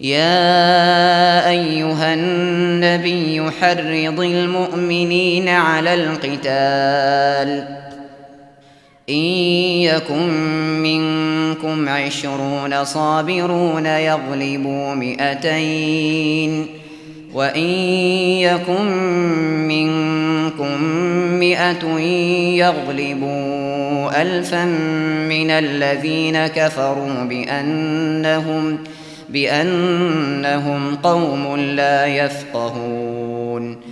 يا أيها النبي حرض المؤمنين على القتال إن يكن منكم 20 صابرون يغلبوا 200 وإن يكن منكم 100 يغلبوا 1000 من الذين كفروا بأنهم قوم لا يفقهون